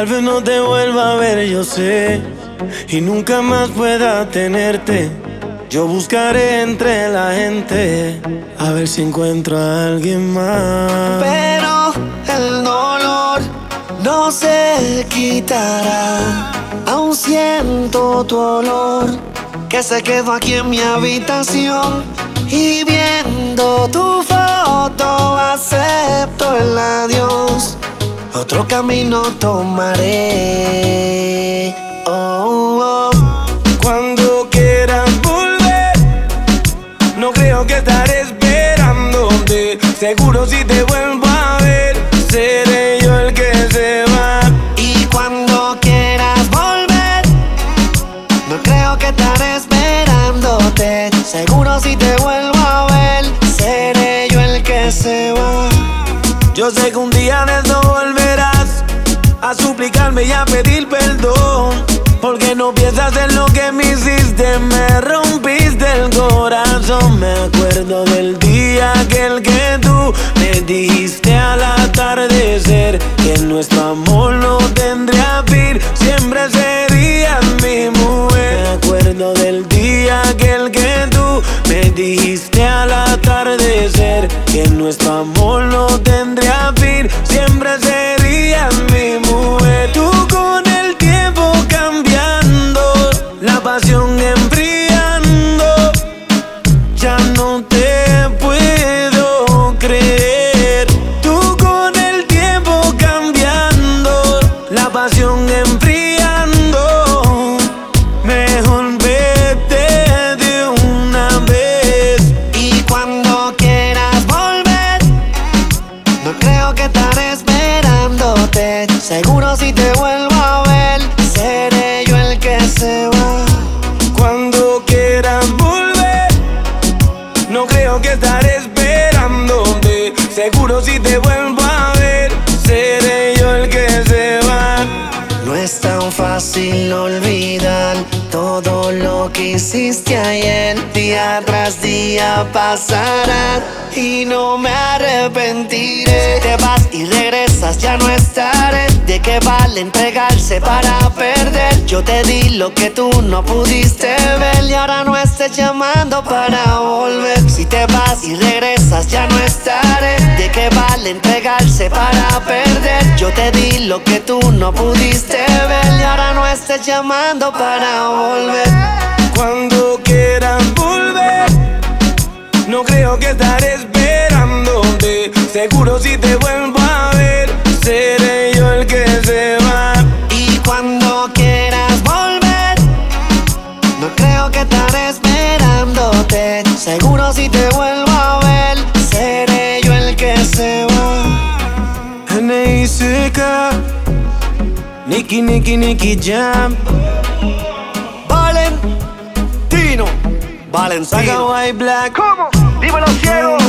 Tal vez no te vuelva a ver, yo sé, y nunca más pueda tenerte. Yo buscaré entre la gente a ver si encuentro a alguien más. Pero el dolor no se quitará. Aún siento tu olor que se quedó aquí en mi habitación. Y viendo tu foto acepto el adiós. Otro camino tomaré. Oh, oh. Cuando quieras volver, no creo que estaré esperándote. Seguro si te vuelvo a ver, seré yo el que se va. Y cuando quieras volver, no creo que estaré esperándote. Seguro si te vuelvo a ver, seré yo el que se va. Yo sé que un día de eso volverás a suplicarme y a pedir perdón, porque no piensas en lo que me hiciste. Me rompiste el corazón. Me acuerdo del día aquel que tú me dijiste al atardecer que nuestro amor no tendría fin, siempre serías mi mujer. Me acuerdo del día aquel que tú me dijiste al atardecer que nuestro amor no tendría fin, siempre serías mi mujer. Tú con el tiempo cambiando, la pasión enfriando, ya no te puedo creer. Tú con el tiempo cambiando, la pasión enfriando, mejor vete de una vez. Y cuando quieras volver, no creo que estaré esperándote. Seguro si te vuelvo a ver, seré yo el que se va. Cuando quieras volver, no creo que estaré esperándote. Seguro si te vuelvo a ver, seré yo el que se va. No es tan fácil olvidar todo lo que hiciste ayer. Día tras día pasará y no me arrepentiré. Si te vas y regresas ya no estaré. ¿De qué vale entregarse para perder? Yo te di lo que tú no pudiste ver y ahora no estés llamando para volver. Si te vas y regresas ya no estaré. ¿De qué vale entregarse para perder? Yo te di lo que tú no pudiste ver y ahora no estés llamando para volver. Cuando quieras volver, no creo que estaré esperándote. Seguro si te vuelvo a ver, seré yo el que se va. Y cuando quieras volver, no creo que estaré esperándote. Seguro si te vuelvo a ver, seré yo el que se va. N.I.C.K. Nicky Jam, Valentino, Valencino. Saga White Black. ¿Cómo? Dímelo, ciego.